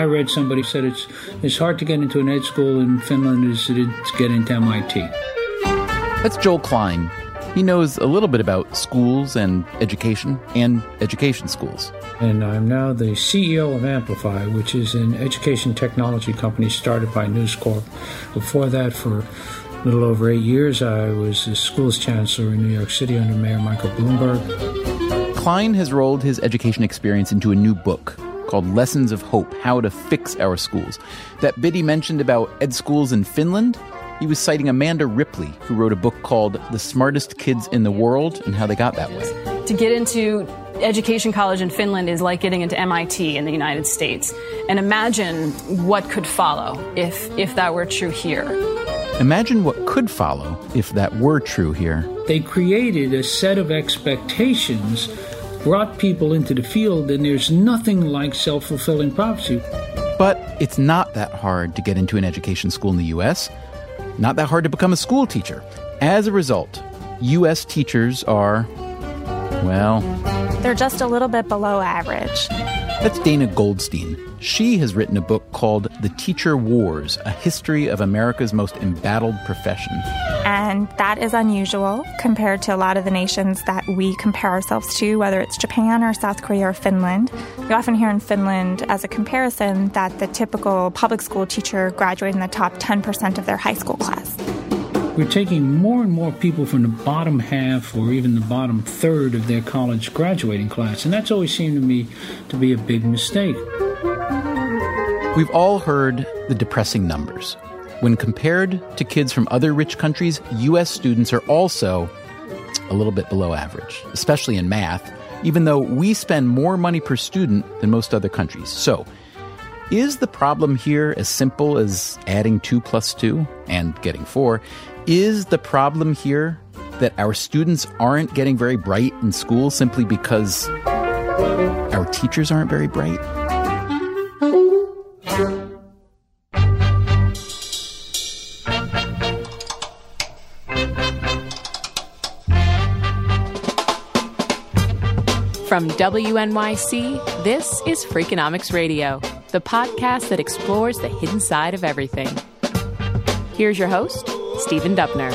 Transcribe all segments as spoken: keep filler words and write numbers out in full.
I read somebody said it's it's hard to get into an ed school in Finland as it is to get into M I T. That's Joel Klein. He knows a little bit about schools and education and education schools. And I'm now the C E O of Amplify, which is an education technology company started by News Corp. Before that, for a little over eight years, I was the schools chancellor in New York City under Mayor Michael Bloomberg. Klein has rolled his education experience into a new book called Lessons of Hope, How to Fix Our Schools. That bit he mentioned about ed schools in Finland, he was citing Amanda Ripley, who wrote a book called The Smartest Kids in the World and How They Got That Way. To get into education college in Finland is like getting into M I T in the United States. And imagine what could follow if, if that were true here. Imagine what could follow if that were true here. They created a set of expectations, brought people into the field, and there's nothing like self-fulfilling prophecy. But it's not that hard to get into an education school in the U S, not that hard to become a school teacher. As a result, U S teachers are, well... they're just a little bit below average. That's Dana Goldstein. She has written a book called The Teacher Wars, A History of America's Most Embattled Profession. And that is unusual compared to a lot of the nations that we compare ourselves to, whether it's Japan or South Korea or Finland. You often hear in Finland, as a comparison, that the typical public school teacher graduated in the top ten percent of their high school class. We're taking more and more people from the bottom half or even the bottom third of their college graduating class, and that's always seemed to me to be a big mistake. We've all heard the depressing numbers. When compared to kids from other rich countries, U S students are also a little bit below average, especially in math, even though we spend more money per student than most other countries. So, is the problem here as simple as adding two plus two and getting four? Is the problem here that our students aren't getting very bright in school simply because our teachers aren't very bright? From W N Y C, this is Freakonomics Radio, the podcast that explores the hidden side of everything. Here's your host, Stephen Dubner.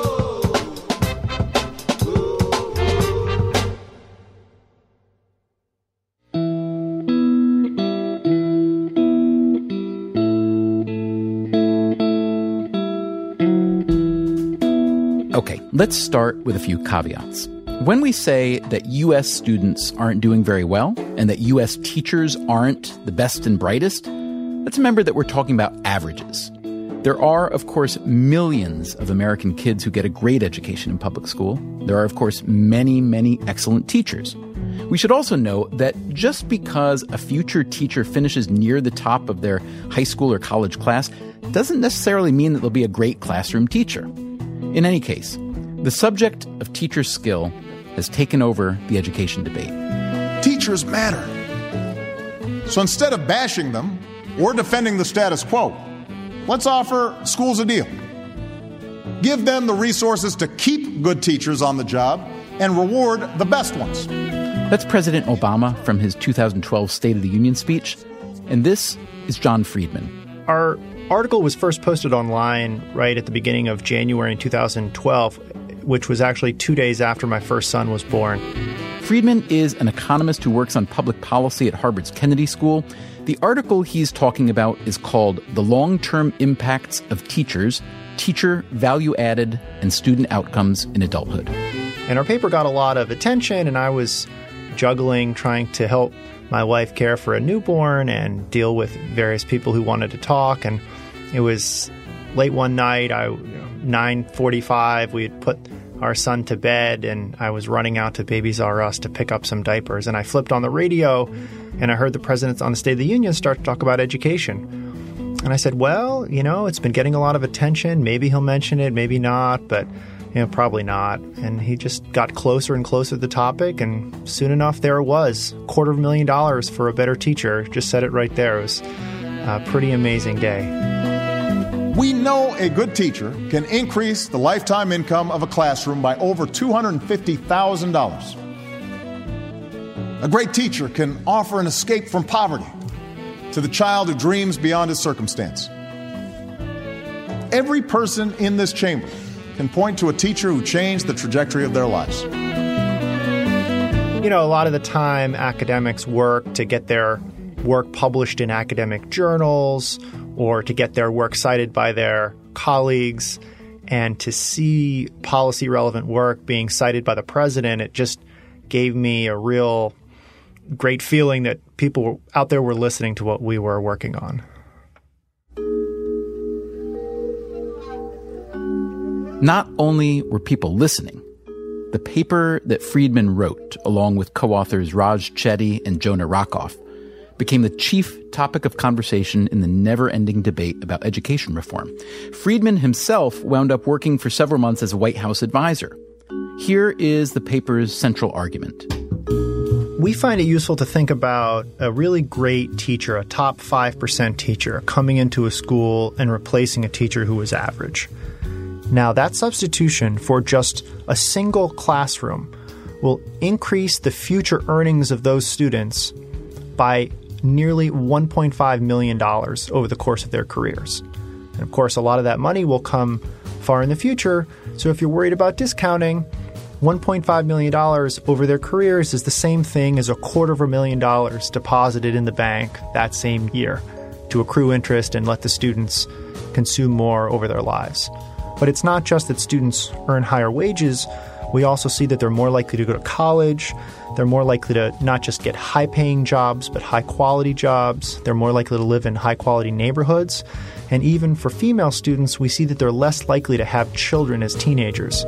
Okay, let's start with a few caveats. When we say that U S students aren't doing very well and that U S teachers aren't the best and brightest, let's remember that we're talking about averages. There are, of course, millions of American kids who get a great education in public school. There are, of course, many, many excellent teachers. We should also note that just because a future teacher finishes near the top of their high school or college class doesn't necessarily mean that they'll be a great classroom teacher. In any case, the subject of teacher skill has taken over the education debate. Teachers matter. So instead of bashing them or defending the status quo, let's offer schools a deal. Give them the resources to keep good teachers on the job and reward the best ones. That's President Obama from his two thousand twelve State of the Union speech. And this is John Friedman. Our article was first posted online right at the beginning of January in two thousand twelve, which was actually two days after my first son was born. Friedman is an economist who works on public policy at Harvard's Kennedy School. The article he's talking about is called The Long-Term Impacts of Teachers, Teacher Value Added and Student Outcomes in Adulthood. And our paper got a lot of attention, and I was juggling trying to help my wife care for a newborn and deal with various people who wanted to talk. And it was late one night, I, you know, nine forty-five, we had put our son to bed, and I was running out to Babies R Us to pick up some diapers. And I flipped on the radio, and I heard the presidents on the State of the Union start to talk about education. And I said, well, you know, it's been getting a lot of attention. Maybe he'll mention it, maybe not, but you know, probably not. And he just got closer and closer to the topic, and soon enough, there it was. Quarter of a million dollars for a better teacher. Just said it right there. It was a pretty amazing day. We know a good teacher can increase the lifetime income of a classroom by over two hundred fifty thousand dollars. A great teacher can offer an escape from poverty, to the child who dreams beyond his circumstance. Every person in this chamber can point to a teacher who changed the trajectory of their lives. You know, a lot of the time academics work to get their work published in academic journals or to get their work cited by their colleagues. And to see policy-relevant work being cited by the president, it just gave me a real great feeling that people out there were listening to what we were working on. Not only were people listening, the paper that Friedman wrote, along with co-authors Raj Chetty and Jonah Rockoff, became the chief topic of conversation in the never-ending debate about education reform. Friedman himself wound up working for several months as a White House advisor. Here is the paper's central argument. We find it useful to think about a really great teacher, a top five percent teacher, coming into a school and replacing a teacher who was average. Now, that substitution for just a single classroom will increase the future earnings of those students by nearly one point five million dollars over the course of their careers. And of course, a lot of that money will come far in the future. So if you're worried about discounting, one point five million dollars over their careers is the same thing as a quarter of a million dollars deposited in the bank that same year to accrue interest and let the students consume more over their lives. But it's not just that students earn higher wages. We also see that they're more likely to go to college. They're more likely to not just get high-paying jobs, but high-quality jobs. They're more likely to live in high-quality neighborhoods. And even for female students, we see that they're less likely to have children as teenagers.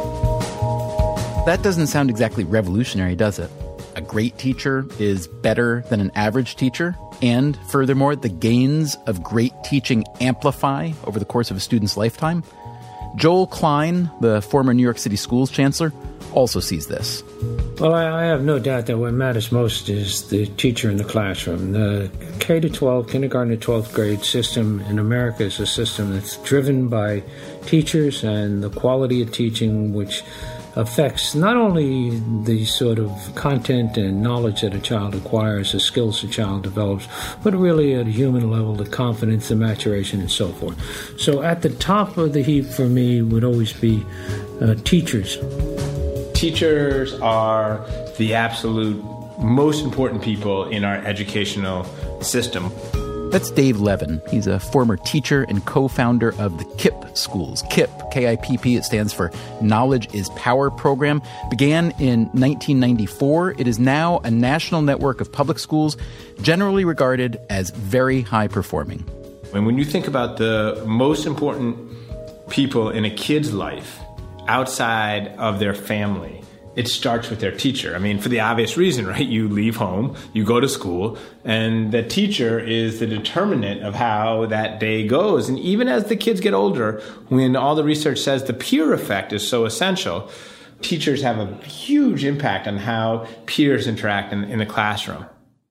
That doesn't sound exactly revolutionary, does it? A great teacher is better than an average teacher. And furthermore, the gains of great teaching amplify over the course of a student's lifetime. Joel Klein, the former New York City schools chancellor, also sees this. Well, I, I have no doubt that what matters most is the teacher in the classroom. The K to twelve, kindergarten to twelfth grade system in America is a system that's driven by teachers and the quality of teaching, which affects not only the sort of content and knowledge that a child acquires, the skills a child develops, but really at a human level, the confidence, the maturation, and so forth. So at the top of the heap for me would always be uh, teachers. Teachers are the absolute most important people in our educational system. That's Dave Levin. He's a former teacher and co-founder of the KIPP schools. KIPP, K I P P, it stands for Knowledge is Power program. Began in nineteen ninety-four. It is now a national network of public schools, generally regarded as very high-performing. And when you think about the most important people in a kid's life outside of their family, it starts with their teacher. I mean, for the obvious reason, right? You leave home, you go to school, and the teacher is the determinant of how that day goes. And even as the kids get older, when all the research says the peer effect is so essential, teachers have a huge impact on how peers interact in, in the classroom.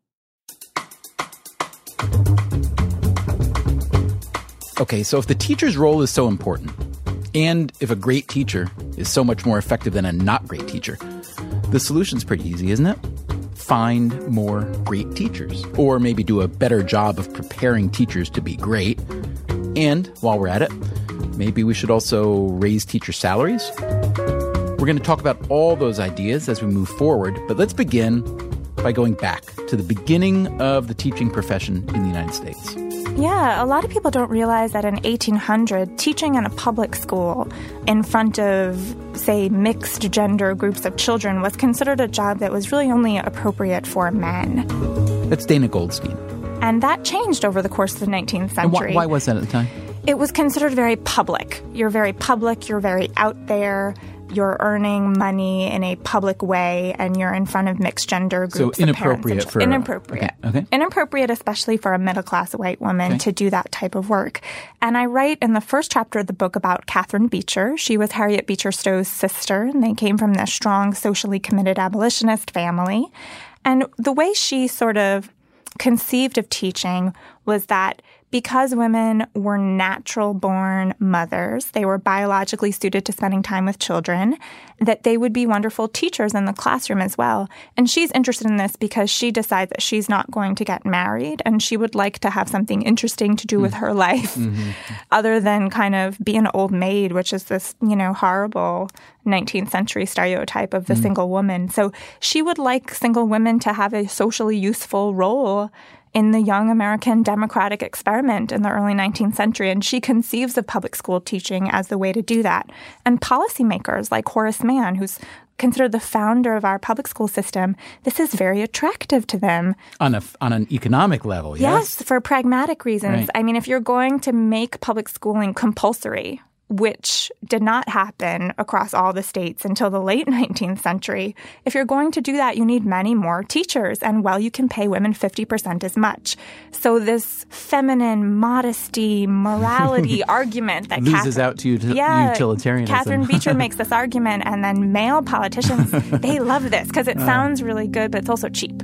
Okay, so if the teacher's role is so important, and if a great teacher is so much more effective than a not great teacher, the solution's pretty easy, isn't it? Find more great teachers. Or maybe do a better job of preparing teachers to be great. And while we're at it, maybe we should also raise teacher salaries. We're going to talk about all those ideas as we move forward, but let's begin by going back to the beginning of the teaching profession in the United States. Yeah, a lot of people don't realize that in eighteen hundred, teaching in a public school in front of, say, mixed gender groups of children was considered a job that was really only appropriate for men. That's Dana Goldstein. And that changed over the course of the nineteenth century. And why, why was that at the time? It was considered very public. You're very public, you're very out there. You're earning money in a public way, and you're in front of mixed gender groups. So inappropriate for inappropriate, okay, okay. inappropriate, especially for a middle class white woman okay. to do that type of work. And I write in the first chapter of the book about Catherine Beecher. She was Harriet Beecher Stowe's sister, and they came from this strong, socially committed abolitionist family. And the way she sort of conceived of teaching was that because women were natural-born mothers, they were biologically suited to spending time with children, that they would be wonderful teachers in the classroom as well. And she's interested in this because she decides that she's not going to get married and she would like to have something interesting to do with her life mm-hmm. other than kind of be an old maid, which is this, you know, horrible nineteenth century stereotype of the mm-hmm. single woman. So she would like single women to have a socially useful role in the young American democratic experiment in the early nineteenth century. And she conceives of public school teaching as the way to do that. And policymakers like Horace Mann, who's considered the founder of our public school system, this is very attractive to them. On a on an economic level, yes? Yes, for pragmatic reasons. Right. I mean, if you're going to make public schooling compulsory, which did not happen across all the states until the late nineteenth century. If you're going to do that, you need many more teachers. And, well, you can pay women fifty percent as much. So this feminine modesty, morality argument that loses Catherine, out to util- yeah, utilitarianism. Catherine Beecher makes this argument, and then male politicians, they love this because it sounds really good, but it's also cheap.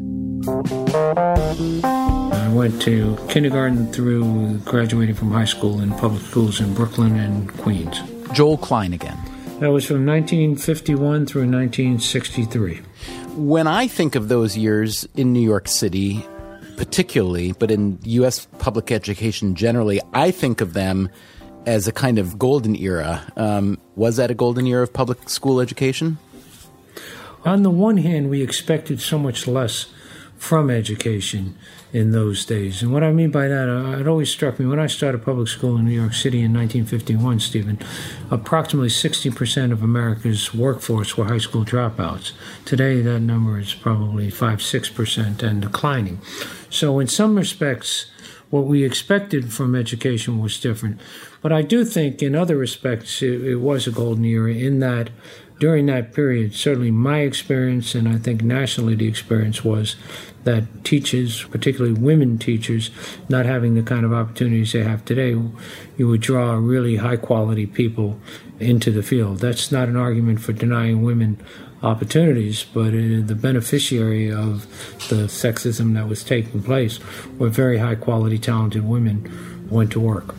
I went to kindergarten through graduating from high school in public schools in Brooklyn and Queens. Joel Klein again. That was from nineteen fifty-one through nineteen sixty-three. When I think of those years in New York City, particularly, but in U S public education generally, I think of them as a kind of golden era. Um, was that a golden era of public school education? On the one hand, we expected so much less from education in those days. And what I mean by that, uh, it always struck me, when I started public school in New York City in nineteen fifty-one, Stephen, approximately sixty percent of America's workforce were high school dropouts. Today, that number is probably five, six percent and declining. So in some respects, what we expected from education was different. But I do think in other respects, it, it was a golden era in that during that period, certainly my experience, and I think nationally the experience was that teachers, particularly women teachers, not having the kind of opportunities they have today, you would draw really high-quality people into the field. That's not an argument for denying women opportunities, but uh, the beneficiary of the sexism that was taking place were very high-quality, talented women who went to work.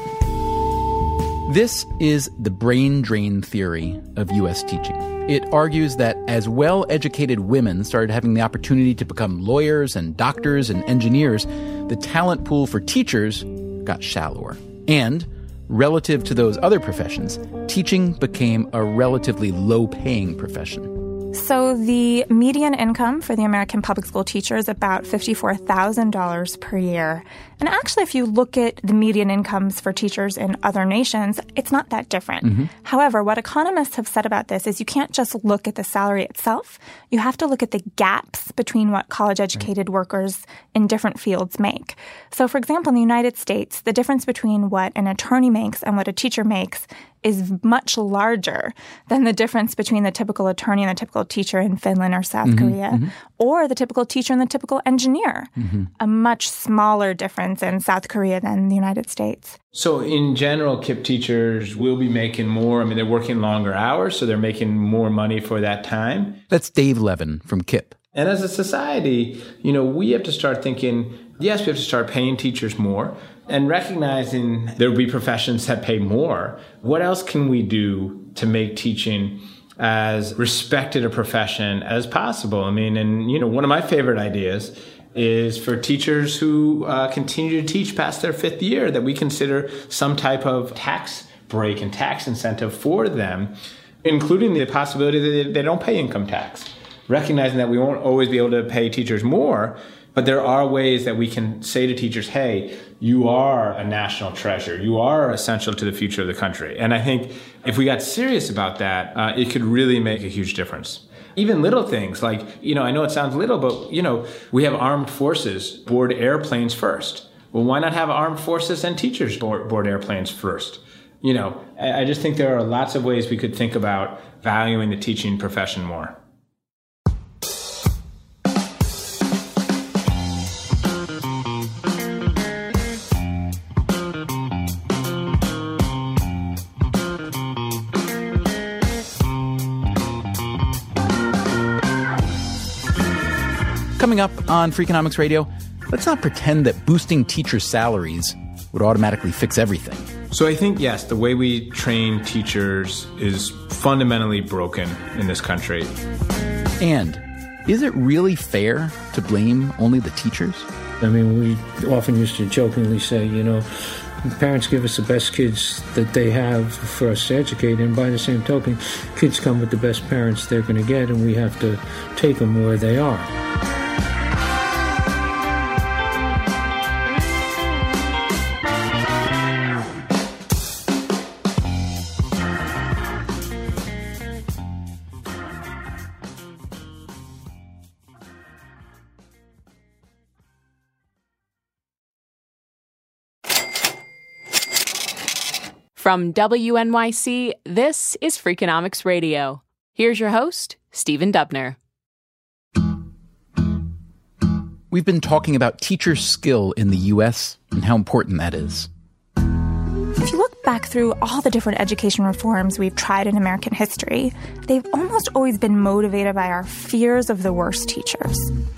This is the brain drain theory of U S teaching. It argues that as well-educated women started having the opportunity to become lawyers and doctors and engineers, the talent pool for teachers got shallower. And relative to those other professions, teaching became a relatively low-paying profession. So the median income for the American public school teacher is about fifty-four thousand dollars per year. And actually, if you look at the median incomes for teachers in other nations, it's not that different. Mm-hmm. However, what economists have said about this is you can't just look at the salary itself. You have to look at the gaps between what college-educated right. workers in different fields make. So, for example, in the United States, the difference between what an attorney makes and what a teacher makes is much larger than the difference between the typical attorney and the typical teacher in Finland or South mm-hmm, Korea, mm-hmm. or the typical teacher and the typical engineer. Mm-hmm. A much smaller difference in South Korea than the United States. So in general, K I P teachers will be making more. I mean, they're working longer hours, so they're making more money for that time. That's Dave Levin from K I P. And as a society, you know, we have to start thinking, yes, we have to start paying teachers more and recognizing there will be professions that pay more. What else can we do to make teaching as respected a profession as possible? I mean, and, you know, one of my favorite ideas is for teachers who uh, continue to teach past their fifth year, that we consider some type of tax break and tax incentive for them, including the possibility that they, they don't pay income tax. Recognizing that we won't always be able to pay teachers more, but there are ways that we can say to teachers, hey, you are a national treasure. You are essential to the future of the country. And I think if we got serious about that, uh, it could really make a huge difference. Even little things like, you know, I know it sounds little, but, you know, we have armed forces board airplanes first. Well, why not have armed forces and teachers board, board airplanes first? You know, I, I just think there are lots of ways we could think about valuing the teaching profession more. Coming up on Freakonomics Radio, let's not pretend that boosting teachers' salaries would automatically fix everything. So I think, yes, the way we train teachers is fundamentally broken in this country. And is it really fair to blame only the teachers? I mean, we often used to jokingly say, you know, parents give us the best kids that they have for us to educate, and by the same token, kids come with the best parents they're going to get, and we have to take them where they are. From W N Y C, this is Freakonomics Radio. Here's your host, Stephen Dubner. We've been talking about teacher skill in the U S and how important that is. If you look back through all the different education reforms we've tried in American history, they've almost always been motivated by our fears of the worst teachers.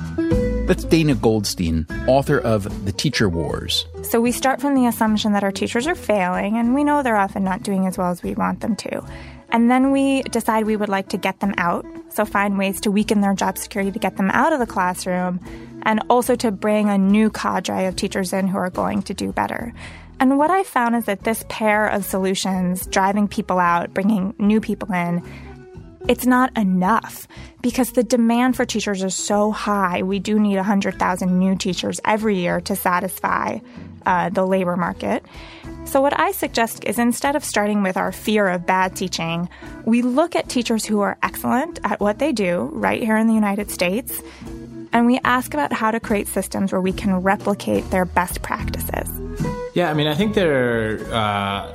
That's Dana Goldstein, author of The Teacher Wars. So we start from the assumption that our teachers are failing, and we know they're often not doing as well as we want them to. And then we decide we would like to get them out, so find ways to weaken their job security to get them out of the classroom, and also to bring a new cadre of teachers in who are going to do better. And what I found is that this pair of solutions, driving people out, bringing new people in, it's not enough because the demand for teachers is so high. We do need one hundred thousand new teachers every year to satisfy uh, the labor market. So what I suggest is instead of starting with our fear of bad teaching, we look at teachers who are excellent at what they do right here in the United States, and we ask about how to create systems where we can replicate their best practices. Yeah, I mean, I think there are uh,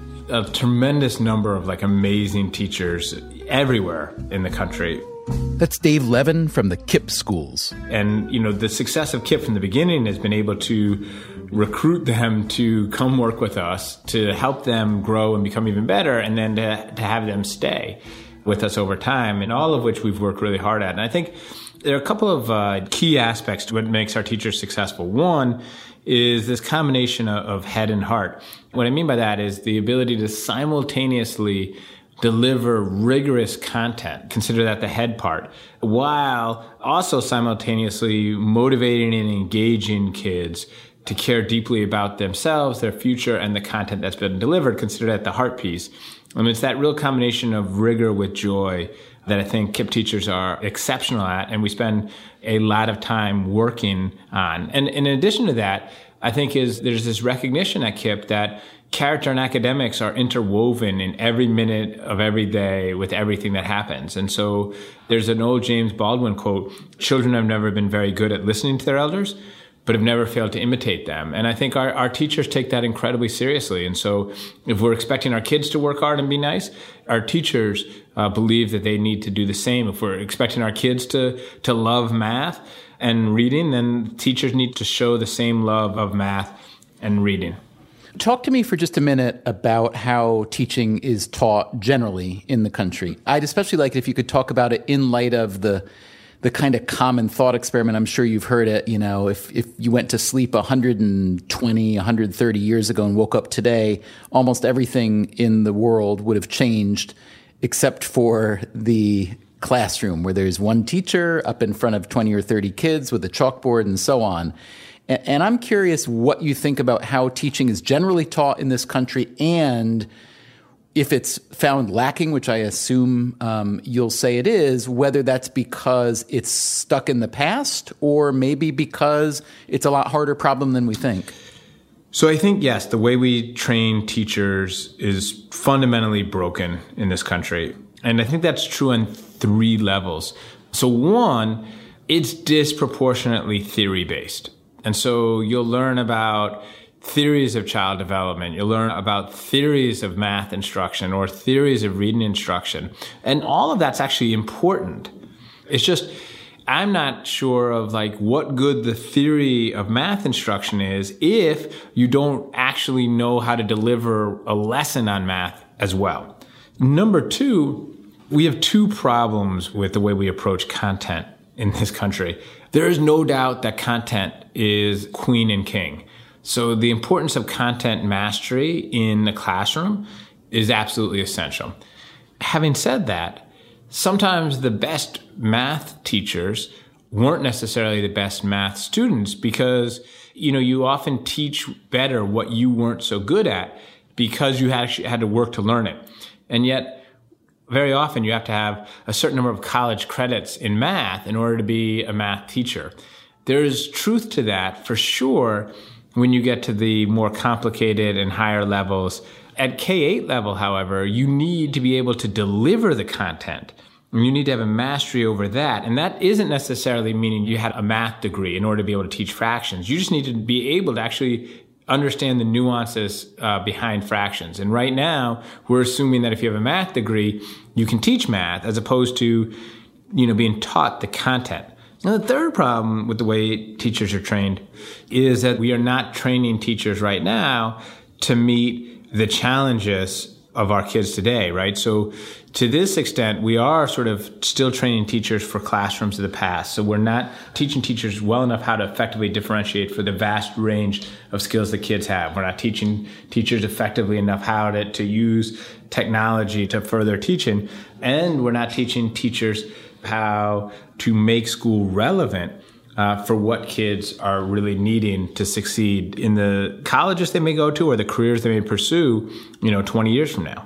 a tremendous number of like amazing teachers everywhere in the country. That's Dave Levin from the KIPP schools. And, you know, the success of KIPP from the beginning has been able to recruit them to come work with us, to help them grow and become even better, and then to, to have them stay with us over time, and all of which we've worked really hard at. And I think there are a couple of uh, key aspects to what makes our teachers successful. One is this combination of, of head and heart. What I mean by that is the ability to simultaneously deliver rigorous content, consider that the head part, while also simultaneously motivating and engaging kids to care deeply about themselves, their future, and the content that's been delivered, consider that the heart piece. I mean, it's that real combination of rigor with joy that I think KIPP teachers are exceptional at, and we spend a lot of time working on. And, and in addition to that, I think is there's this recognition at KIPP that character and academics are interwoven in every minute of every day with everything that happens. And so there's an old James Baldwin quote, "Children have never been very good at listening to their elders, but have never failed to imitate them." And I think our, our teachers take that incredibly seriously. And so if we're expecting our kids to work hard and be nice, our teachers uh, believe that they need to do the same. If we're expecting our kids to, to love math and reading, then teachers need to show the same love of math and reading. Talk to me for just a minute about how teaching is taught generally in the country. I'd especially like it if you could talk about it in light of the the kind of common thought experiment. I'm sure you've heard it. You know, if, if you went to sleep one hundred twenty, one hundred thirty years ago and woke up today, almost everything in the world would have changed except for the classroom where there's one teacher up in front of twenty or thirty kids with a chalkboard and so on. And, and I'm curious what you think about how teaching is generally taught in this country, and if it's found lacking, which I assume um, you'll say it is, whether that's because it's stuck in the past or maybe because it's a lot harder problem than we think. So I think, yes, the way we train teachers is fundamentally broken in this country. And I think that's true on three levels. So one, it's disproportionately theory-based. And so you'll learn about theories of child development. You'll learn about theories of math instruction or theories of reading instruction. And all of that's actually important. It's just, I'm not sure of like what good the theory of math instruction is if you don't actually know how to deliver a lesson on math as well. Number two, we have two problems with the way we approach content in this country. There is no doubt that content is queen and king. So the importance of content mastery in the classroom is absolutely essential. Having said that, sometimes the best math teachers weren't necessarily the best math students because, you know, you often teach better what you weren't so good at because you actually had to work to learn it. And yet, very often you have to have a certain number of college credits in math in order to be a math teacher. There's truth to that for sure when you get to the more complicated and higher levels. At K eight level, however, you need to be able to deliver the content. And you need to have a mastery over that. And that isn't necessarily meaning you had a math degree in order to be able to teach fractions. You just need to be able to actually understand the nuances uh, behind fractions. And right now, we're assuming that if you have a math degree, you can teach math as opposed to, you know, being taught the content. Now, the third problem with the way teachers are trained is that we are not training teachers right now to meet the challenges of our kids today, right? So to this extent, we are sort of still training teachers for classrooms of the past. So we're not teaching teachers well enough how to effectively differentiate for the vast range of skills that kids have. We're not teaching teachers effectively enough how to, to use technology to further teaching. And we're not teaching teachers how to make school relevant Uh, for what kids are really needing to succeed in the colleges they may go to or the careers they may pursue, you know, twenty years from now.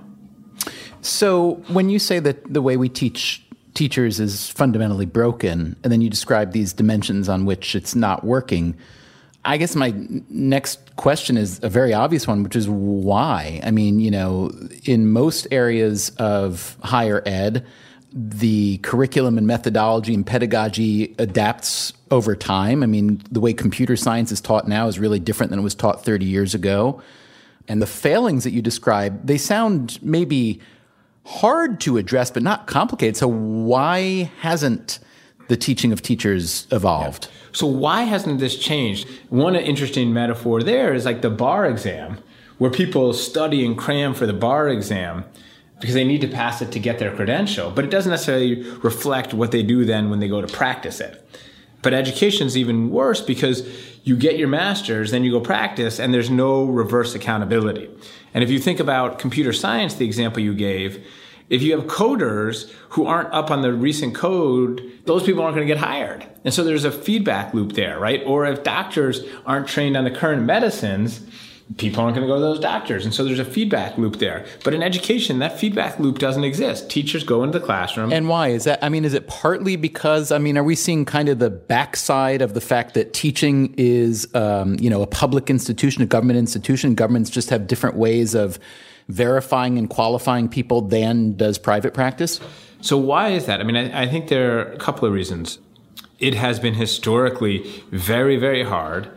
So when you say that the way we teach teachers is fundamentally broken, and then you describe these dimensions on which it's not working, I guess my next question is a very obvious one, which is why? I mean, you know, in most areas of higher ed, the curriculum and methodology and pedagogy adapts over time. I mean, the way computer science is taught now is really different than it was taught thirty years ago. And the failings that you describe, they sound maybe hard to address, but not complicated. So why hasn't the teaching of teachers evolved? Yeah. So why hasn't this changed? One interesting metaphor there is like the bar exam, where people study and cram for the bar exam because they need to pass it to get their credential, but it doesn't necessarily reflect what they do then when they go to practice it. But education is even worse because you get your master's, then you go practice, and there's no reverse accountability. And if you think about computer science, the example you gave, if you have coders who aren't up on the recent code, those people aren't going to get hired. And so there's a feedback loop there, right? Or if doctors aren't trained on the current medicines, people aren't going to go to those doctors. And so there's a feedback loop there. But in education, that feedback loop doesn't exist. Teachers go into the classroom. And why? Is that, I mean, is it partly because, I mean, are we seeing kind of the backside of the fact that teaching is, um, you know, a public institution, a government institution? Governments just have different ways of verifying and qualifying people than does private practice? So why is that? I mean, I, I think there are a couple of reasons. It has been historically very, very hard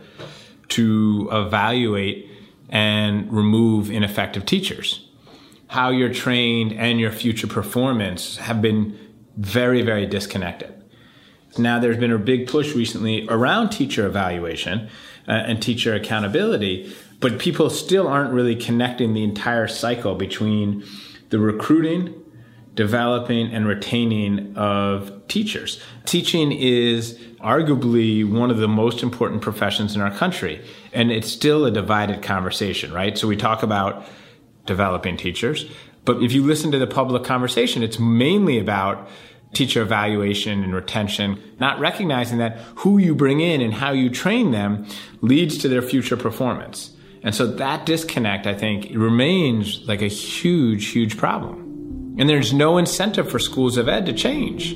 to evaluate and remove ineffective teachers. How you're trained and your future performance have been very, very disconnected. Now, there's been a big push recently around teacher evaluation uh, and teacher accountability, but people still aren't really connecting the entire cycle between the recruiting, developing, and retaining of teachers. Teaching is arguably one of the most important professions in our country, and it's still a divided conversation, right? So we talk about developing teachers, but if you listen to the public conversation, it's mainly about teacher evaluation and retention, not recognizing that who you bring in and how you train them leads to their future performance. And so that disconnect, I think, remains like a huge, huge problem. And there's no incentive for schools of ed to change.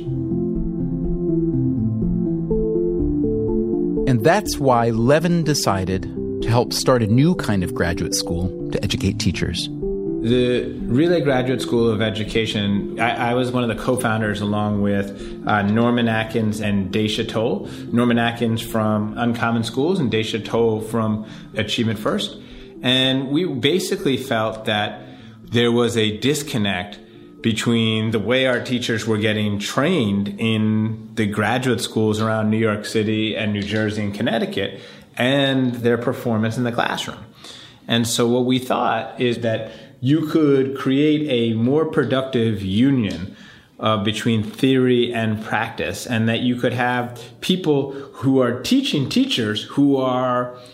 And that's why Levin decided to help start a new kind of graduate school to educate teachers. The Relay Graduate School of Education, I, I was one of the co-founders along with uh, Norman Atkins and Daisha Toll. Norman Atkins from Uncommon Schools and Daisha Toll from Achievement First. And we basically felt that there was a disconnect between the way our teachers were getting trained in the graduate schools around New York City and New Jersey and Connecticut and their performance in the classroom. And so what we thought is that you could create a more productive union uh, between theory and practice, and that you could have people who are teaching teachers who are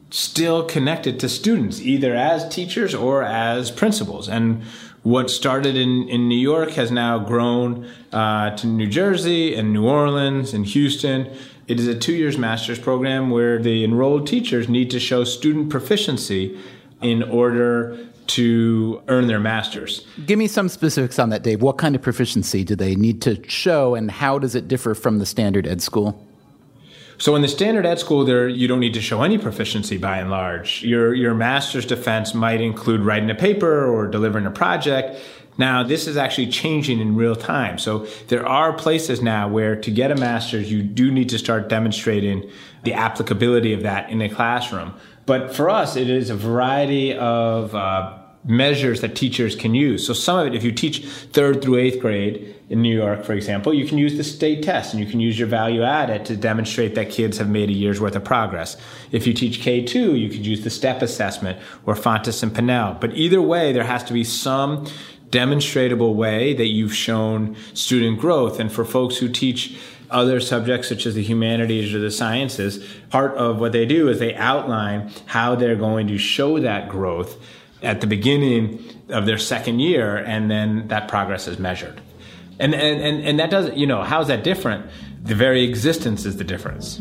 still connected to students, either as teachers or as principals. And what started in, in New York has now grown uh, to New Jersey and New Orleans and Houston. It is a two years master's program where the enrolled teachers need to show student proficiency in order to earn their master's. Give me some specifics on that, Dave. What kind of proficiency do they need to show, and how does it differ from the standard ed school? So in the standard ed school, there you don't need to show any proficiency by and large. Your your master's defense might include writing a paper or delivering a project. Now, this is actually changing in real time. So there are places now where to get a master's, you do need to start demonstrating the applicability of that in a classroom. But for us, it is a variety of uh, measures that teachers can use. So some of it, if you teach third through eighth grade in New York, for example, you can use the state test and you can use your value added to demonstrate that kids have made a year's worth of progress. If you teach K two, you could use the STEP assessment or Fontes and Pinnell. But either way, there has to be some demonstratable way that you've shown student growth. And for folks who teach other subjects such as the humanities or the sciences, part of what they do is they outline how they're going to show that growth at the beginning of their second year, and then that progress is measured. And and, and, and that doesn't, you know, how is that different? The very existence is the difference.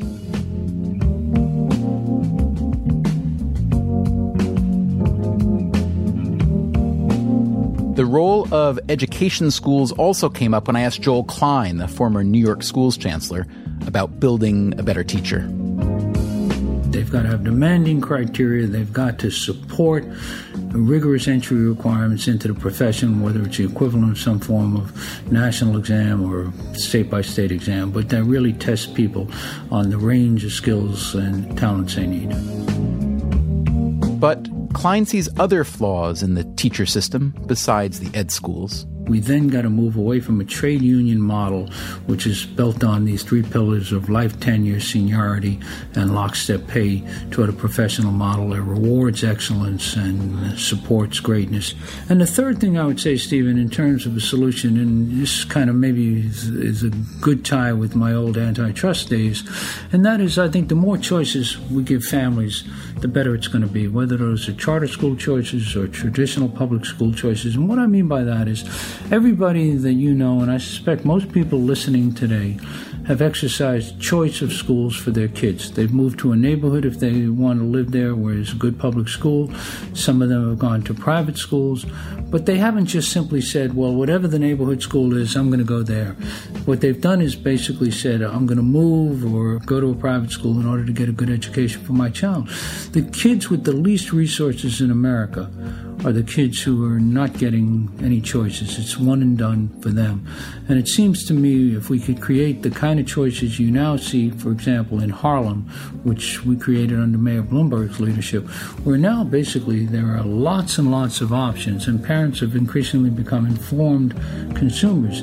The role of education schools also came up when I asked Joel Klein, the former New York schools chancellor, about building a better teacher. They've got to have demanding criteria. They've got to support rigorous entry requirements into the profession, whether it's the equivalent of some form of national exam or state-by-state exam, but that really tests people on the range of skills and talents they need. But Klein sees other flaws in the teacher system besides the ed schools. We then got to move away from a trade union model, which is built on these three pillars of life tenure, seniority, and lockstep pay, toward a professional model that rewards excellence and supports greatness. And the third thing I would say, Stephen, in terms of a solution, and this kind of maybe is, is a good tie with my old antitrust days, and that is, I think the more choices we give families, the better it's going to be, whether those are charter school choices or traditional public school choices. And what I mean by that is everybody that you know, and I suspect most people listening today, have exercised choice of schools for their kids. They've moved to a neighborhood if they want to live there where there's a good public school. Some of them have gone to private schools. But they haven't just simply said, well, whatever the neighborhood school is, I'm going to go there. What they've done is basically said, I'm going to move or go to a private school in order to get a good education for my child. The kids with the least resources in America are the kids who are not getting any choices. It's one and done for them. And it seems to me if we could create the kind of choices you now see, for example, in Harlem, which we created under Mayor Bloomberg's leadership, where now basically there are lots and lots of options, and parents have increasingly become informed consumers.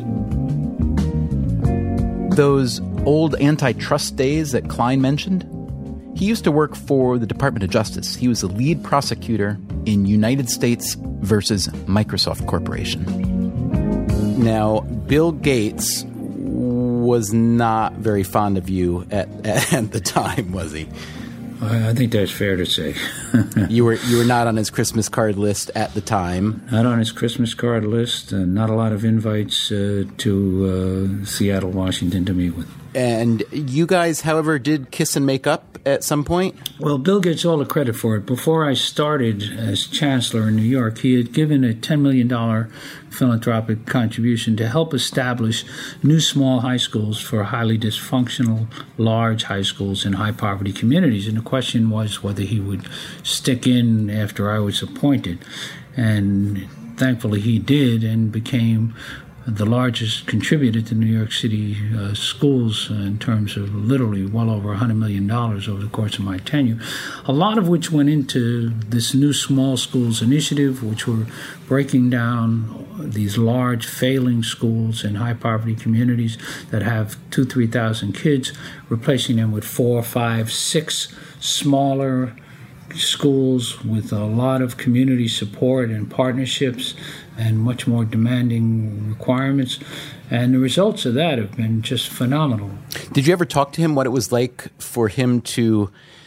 Those old antitrust days that Klein mentioned, he used to work for the Department of Justice. He was the lead prosecutor in United States versus Microsoft Corporation. Now, Bill Gates was not very fond of you at, at the time, was he? I think that's fair to say. you were you were not on his Christmas card list at the time. Not on his Christmas card list, and not a lot of invites uh, to uh, Seattle, Washington to meet with. And you guys, however, did kiss and make up at some point? Well, Bill gets all the credit for it. Before I started as chancellor in New York, he had given a ten million dollars philanthropic contribution to help establish new small high schools for highly dysfunctional, large high schools in high-poverty communities. And the question was whether he would stick in after I was appointed. And thankfully he did, and became the largest contributor to New York City uh, schools uh, in terms of literally well over one hundred million dollars over the course of my tenure, a lot of which went into this new small schools initiative, which were breaking down these large failing schools in high-poverty communities that have two, three thousand kids, replacing them with four, five, six smaller schools with a lot of community support and partnerships and much more demanding requirements. And the results of that have been just phenomenal. Did you ever talk to him what it was like for him to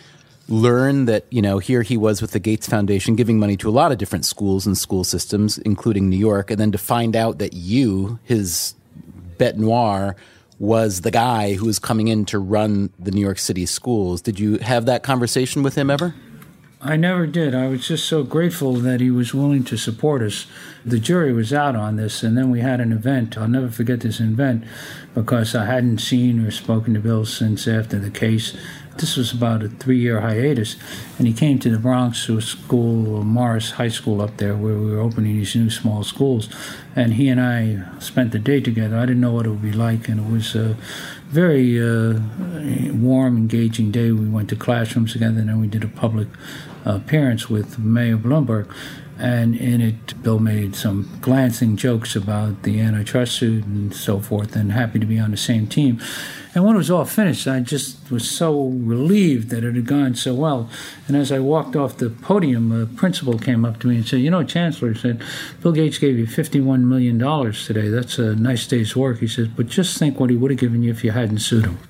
learn that, you know, here he was with the Gates Foundation giving money to a lot of different schools and school systems, including New York, and then to find out that you, his bête noire, was the guy who was coming in to run the New York City schools. Did you have that conversation with him ever? I never did. I was just so grateful that he was willing to support us. The jury was out on this, and then we had an event. I'll never forget this event because I hadn't seen or spoken to Bill since after the case. This was about a three-year hiatus, and he came to the Bronx to a school, Morris High School up there, where we were opening these new small schools, and he and I spent the day together. I didn't know what it would be like, and it was a very uh, warm, engaging day. We went to classrooms together, and then we did a public appearance with Mayor Bloomberg. And in it, Bill made some glancing jokes about the antitrust suit and so forth, and happy to be on the same team. And when it was all finished, I just was so relieved that it had gone so well. And as I walked off the podium, a principal came up to me and said, you know, Chancellor, he said, Bill Gates gave you fifty-one million dollars today. That's a nice day's work. He says, but just think what he would have given you if you hadn't sued him.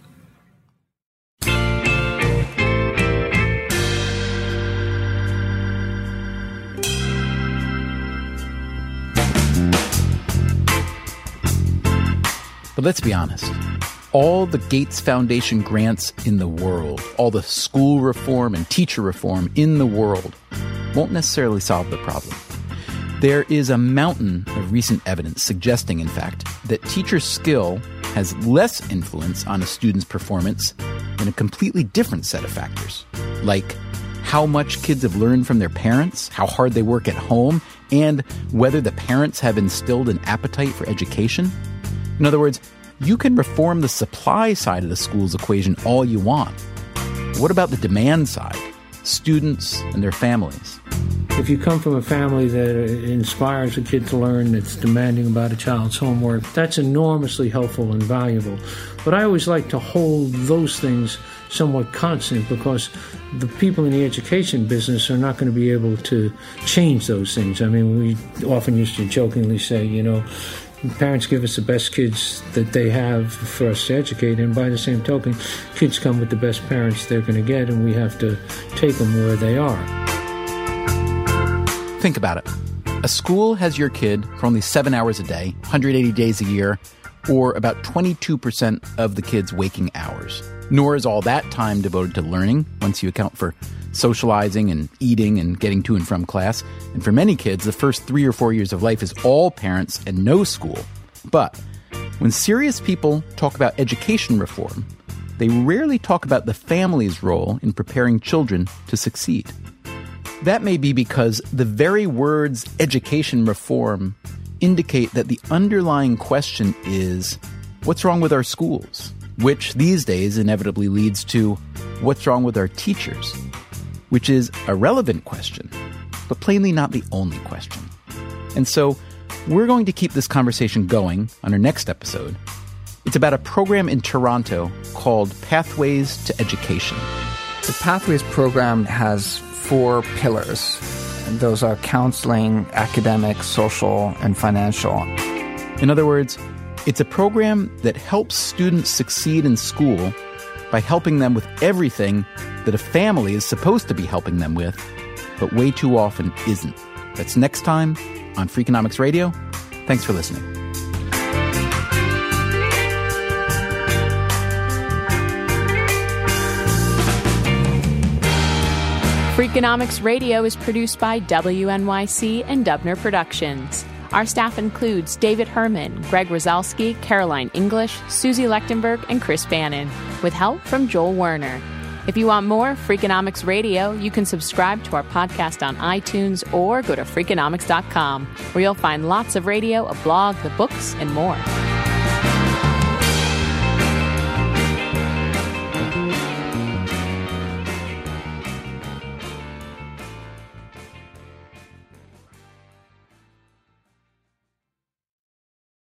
But let's be honest. All the Gates Foundation grants in the world, all the school reform and teacher reform in the world, won't necessarily solve the problem. There is a mountain of recent evidence suggesting, in fact, that teacher skill has less influence on a student's performance than a completely different set of factors, like how much kids have learned from their parents, how hard they work at home, and whether the parents have instilled an appetite for education. In other words, you can reform the supply side of the school's equation all you want. What about the demand side? Students and their families. If you come from a family that inspires a kid to learn, that's demanding about a child's homework, that's enormously helpful and valuable. But I always like to hold those things somewhat constant because the people in the education business are not going to be able to change those things. I mean, we often used to jokingly say, you know, parents give us the best kids that they have for us to educate, and by the same token, kids come with the best parents they're going to get, and we have to take them where they are. Think about it. A school has your kid for only seven hours a day, one hundred eighty days a year, or about twenty-two percent of the kids' waking hours. Nor is all that time devoted to learning, once you account for socializing and eating and getting to and from class. And for many kids, the first three or four years of life is all parents and no school. But when serious people talk about education reform, they rarely talk about the family's role in preparing children to succeed. That may be because the very words education reform indicate that the underlying question is, what's wrong with our schools? Which these days inevitably leads to, what's wrong with our teachers? Which is a relevant question, but plainly not the only question. And so we're going to keep this conversation going on our next episode. It's about a program in Toronto called Pathways to Education. The Pathways program has four pillars. And those are counseling, academic, social, and financial. In other words, it's a program that helps students succeed in school by helping them with everything that a family is supposed to be helping them with, but way too often isn't. That's next time on Freakonomics Radio. Thanks for listening. Freakonomics Radio is produced by W N Y C and Dubner Productions. Our staff includes David Herman, Greg Rosalski, Caroline English, Susie Lechtenberg, and Chris Bannon, with help from Joel Werner. If you want more Freakonomics Radio, you can subscribe to our podcast on iTunes or go to Freakonomics dot com, where you'll find lots of radio, a blog, the books, and more.